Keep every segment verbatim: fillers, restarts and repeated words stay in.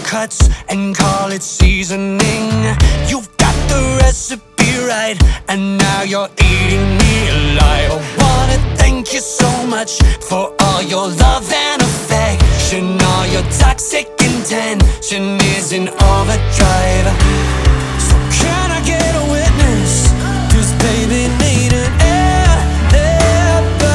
cuts and call it seasoning. You've got the recipe right, and now you're eating me alive. I wanna thank you so much for all your love and affection. All your toxic intention is in overdrive. So can I get a witness? 'Cause baby need an alibi.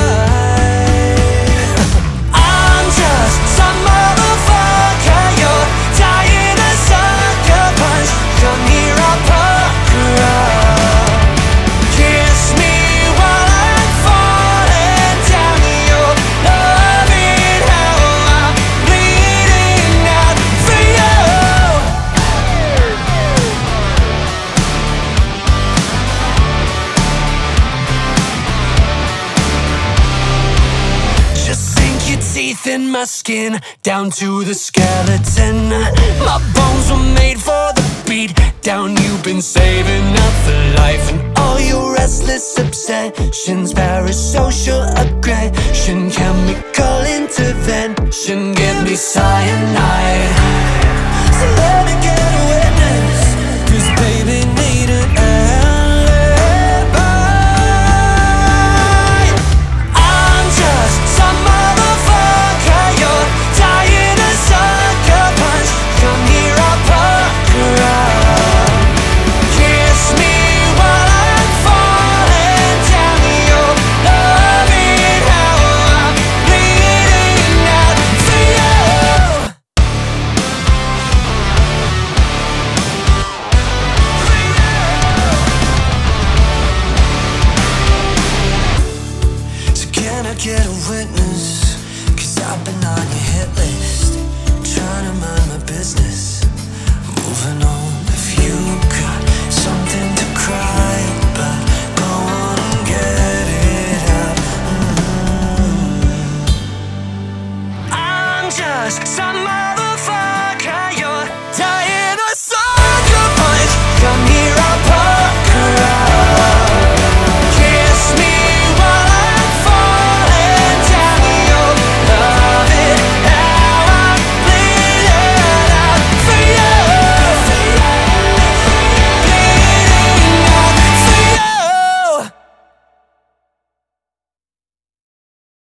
I'm just some motherfucker, you're dying a sucker punch. Come here, I'll pucker up. Kiss me while I'm falling down. You're loving how I'm bleeding out for you. Just sink your teeth in my skin down to the skeleton. My bones were made for the beat down. You've been saving up for life, and all your restless obsessions, parasocial aggression, chemical intervention, give me cyanide. So let me get a witness, 'cause baby need an alibi. I'm just some motherfucker, you're dying a sucker punch. Come here, I'll pucker up. Kiss me while I'm falling down. You're loving how I'm bleeding out for you. So can I get a witness? 'Cause I've been on your hit list, trying to mind my business, moving on. If you got something to cry about, go on and get it out. Mm. I'm just some other